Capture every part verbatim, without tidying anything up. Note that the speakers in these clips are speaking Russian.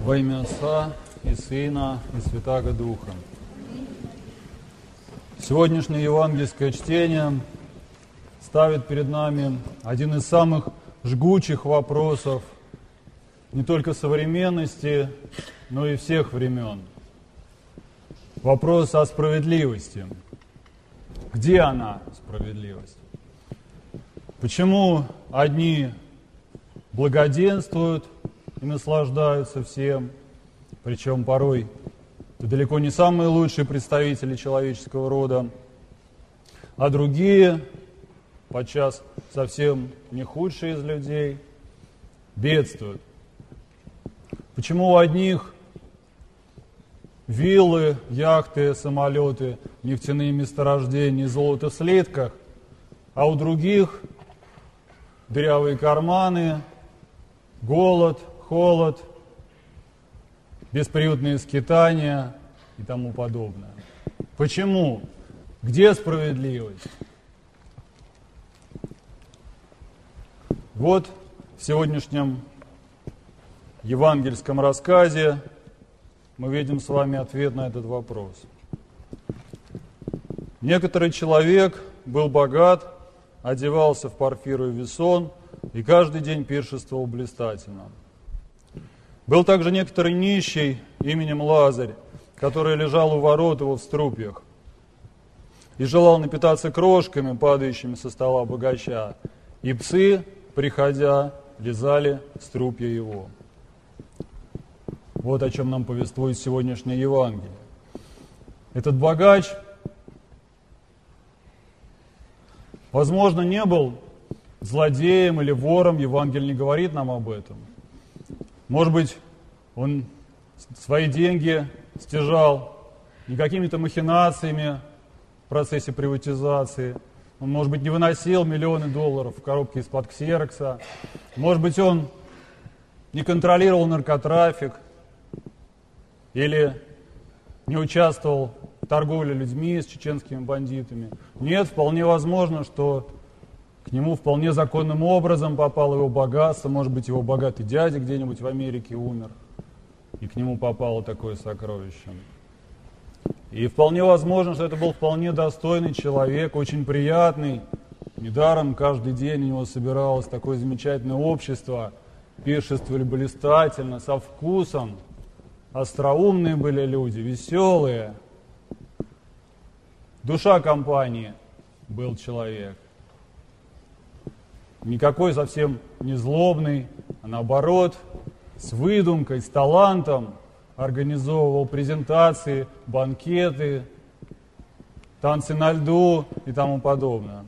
Во имя Отца и Сына и Святаго Духа. Сегодняшнее евангельское чтение ставит перед нами один из самых жгучих вопросов не только современности, но и всех времен. Вопрос о справедливости. Где она, справедливость? Почему одни благоденствуют и наслаждаются всем, причем порой это далеко не самые лучшие представители человеческого рода, а другие, подчас совсем не худшие из людей, бедствуют? Почему у одних виллы, яхты, самолеты, нефтяные месторождения, золото в слитках, а у других дырявые карманы, голод, холод, бесприютные скитания и тому подобное? Почему? Где справедливость? Вот в сегодняшнем евангельском рассказе мы видим с вами ответ на этот вопрос. Некоторый человек был богат, одевался в парфиру и весон и каждый день пиршествовал блистательно. Был также некоторый нищий именем Лазарь, который лежал у ворот его в струпьях и желал напитаться крошками, падающими со стола богача, и псы, приходя, лизали струпья его. Вот о чем нам повествует сегодняшнее Евангелие. Этот богач, возможно, не был злодеем или вором, Евангелие не говорит нам об этом. Может быть, он свои деньги стяжал не какими-то махинациями в процессе приватизации. Он, может быть, не выносил миллионы долларов в коробке из-под ксерокса. Может быть, он не контролировал наркотрафик или не участвовал в торговле людьми с чеченскими бандитами. Нет, вполне возможно, что к нему вполне законным образом попало его богатство. Может быть, его богатый дядя где-нибудь в Америке умер, и к нему попало такое сокровище. И вполне возможно, что это был вполне достойный человек, очень приятный. Недаром каждый день у него собиралось такое замечательное общество, пиршествовали блистательно, со вкусом. Остроумные были люди, веселые. Душа компании был человек. Никакой совсем не злобный, а наоборот, с выдумкой, с талантом организовывал презентации, банкеты, танцы на льду и тому подобное.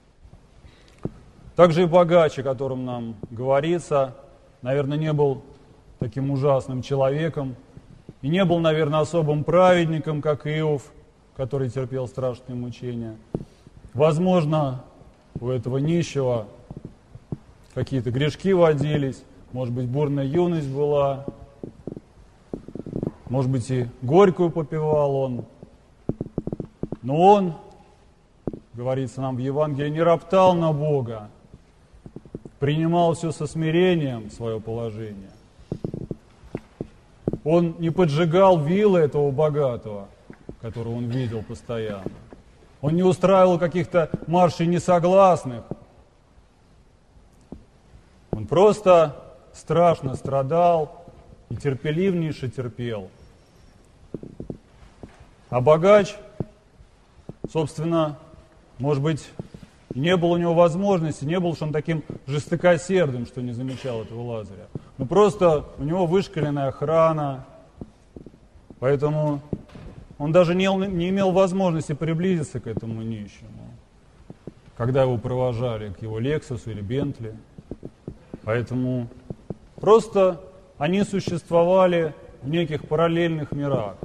Также и богач, о котором нам говорится, наверное, не был таким ужасным человеком и не был, наверное, особым праведником, как Иов, который терпел страшные мучения. Возможно, у этого нищего какие-то грешки водились, может быть, бурная юность была, может быть, и горькую попивал он. Но он, говорится нам в Евангелии, не роптал на Бога, принимал все со смирением, свое положение. Он не поджигал виллы этого богатого, которого он видел постоянно. Он не устраивал каких-то маршей несогласных. Он просто страшно страдал и терпеливнейше терпел. А богач, собственно, может быть, не было у него возможности, не был уж он таким жестокосердым, что не замечал этого Лазаря. Но просто у него вышкаленная охрана, поэтому он даже не, не имел возможности приблизиться к этому нищему, когда его провожали к его Лексусу или Бентли. Поэтому просто они существовали в неких параллельных мирах.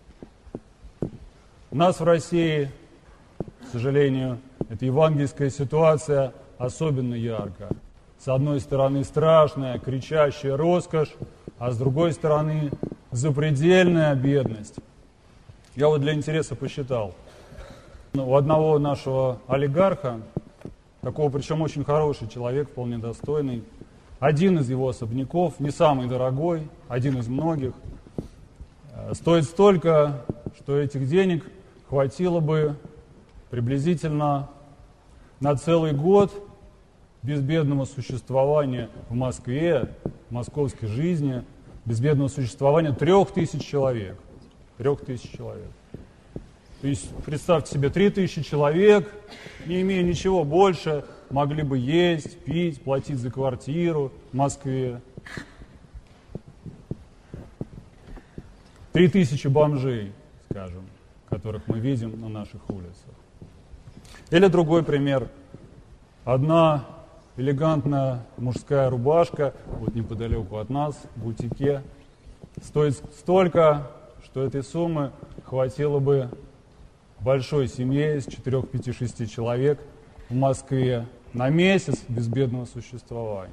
У нас в России, к сожалению, эта евангельская ситуация особенно ярко. С одной стороны страшная, кричащая роскошь, а с другой стороны запредельная бедность. Я вот для интереса посчитал. У одного нашего олигарха, такого причем очень хороший человек, вполне достойный, один из его особняков, не самый дорогой, один из многих, стоит столько, что этих денег хватило бы приблизительно на целый год безбедного существования в Москве, в московской жизни, безбедного существования трех тысяч человек. Трех тысяч человек. То есть представьте себе, три тысячи человек, не имея ничего больше, могли бы есть, пить, платить за квартиру в Москве. Три тысячи бомжей, скажем, которых мы видим на наших улицах. Или другой пример. Одна элегантная мужская рубашка, вот неподалеку от нас, в бутике, стоит столько, что этой суммы хватило бы большой семье из четырех, пяти, шести человек в Москве на месяц безбедного существования.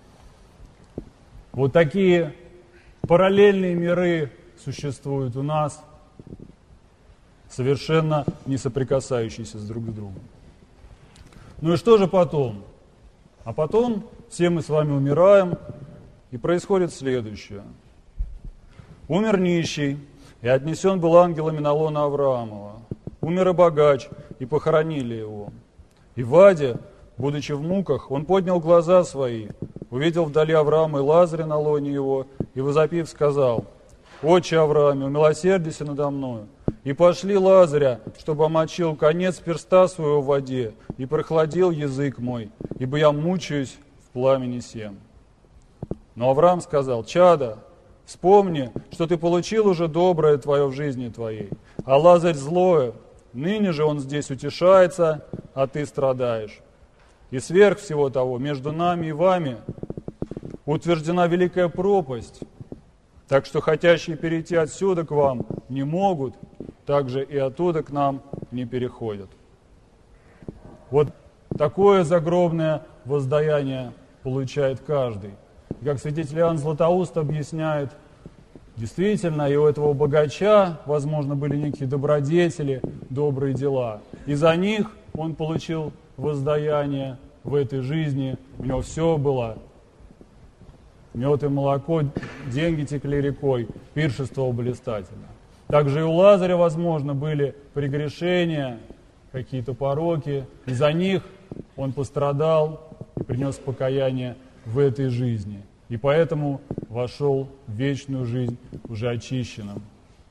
Вот такие параллельные миры существуют у нас, совершенно не соприкасающиеся с друг с другом. Ну и что же потом? А потом все мы с вами умираем, и происходит следующее. Умер нищий, и отнесен был ангелами на лоно Авраамова. Умер и богач, и похоронили его. И в аде, будучи в муках, он поднял глаза свои, увидел вдали Авраама и Лазаря на лоне его, и, возопив, сказал: «Отче Аврааме, умилосердися надо мною, и пошли Лазаря, чтобы омочил конец перста своего в воде, и прохладил язык мой, ибо я мучаюсь в пламени сем». Но Авраам сказал: «Чадо, вспомни, что ты получил уже доброе твое в жизни твоей, а Лазарь злое, ныне же он здесь утешается, а ты страдаешь. И сверх всего того, между нами и вами утверждена великая пропасть, так что хотящие перейти отсюда к вам не могут, так же и оттуда к нам не переходят». Вот такое загробное воздаяние получает каждый. И как святитель Иоанн Златоуст объясняет, действительно, и у этого богача, возможно, были некие добродетели, добрые дела. И за них он получил воздаяние в этой жизни. У него все было. Мед и молоко, деньги текли рекой, пиршество блистательно. Также и у Лазаря, возможно, были прегрешения, какие-то пороки. И за них он пострадал и принес покаяние в этой жизни. И поэтому вошел в вечную жизнь уже очищенным.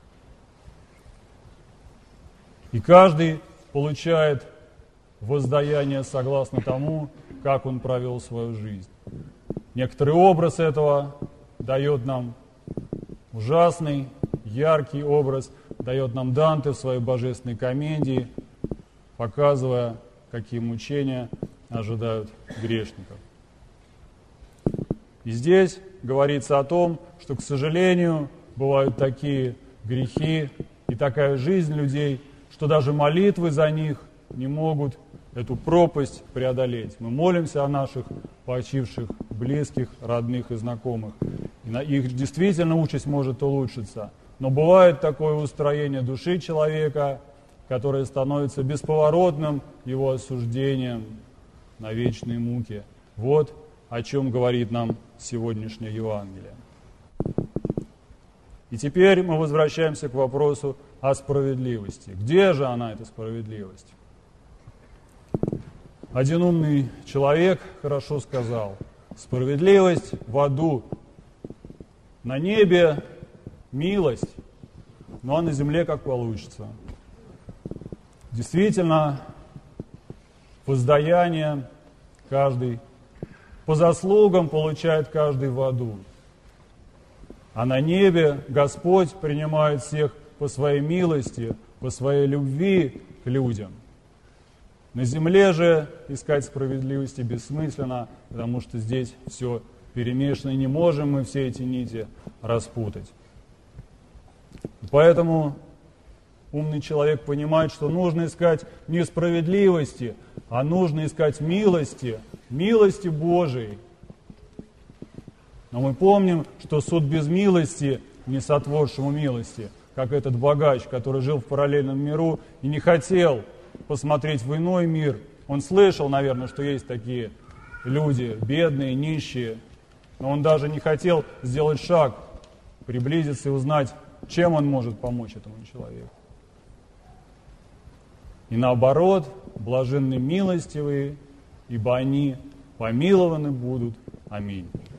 И каждый получает воздаяние согласно тому, как он провел свою жизнь. Некоторый образ этого дает нам ужасный, яркий образ, дает нам Данте в своей божественной комедии, показывая, какие мучения ожидают грешников. И здесь говорится о том, что, к сожалению, бывают такие грехи и такая жизнь людей, что даже молитвы за них не могут эту пропасть преодолеть. Мы молимся о наших почивших близких, родных и знакомых. И на их действительно участь может улучшиться. Но бывает такое устроение души человека, которое становится бесповоротным его осуждением на вечные муки. Вот о чем говорит нам сегодняшнее Евангелие. И теперь мы возвращаемся к вопросу о справедливости. Где же она, эта справедливость? Один умный человек хорошо сказал: справедливость в аду, на небе милость, ну а на земле как получится. Действительно, воздаяние каждый по заслугам получает каждый в аду. А на небе Господь принимает всех по своей милости, по своей любви к людям. На земле же искать справедливости бессмысленно, потому что здесь все перемешано, и не можем мы все эти нити распутать. Поэтому умный человек понимает, что нужно искать не справедливости, а нужно искать милости, милости Божией. Но мы помним, что суд без милости не сотворшему милости, как этот богач, который жил в параллельном миру и не хотел посмотреть в иной мир. Он слышал, наверное, что есть такие люди, бедные, нищие, Но он даже не хотел сделать шаг, приблизиться и узнать, чем он может помочь этому человеку. И наоборот, блаженны милостивые, ибо они помилованы будут. Аминь.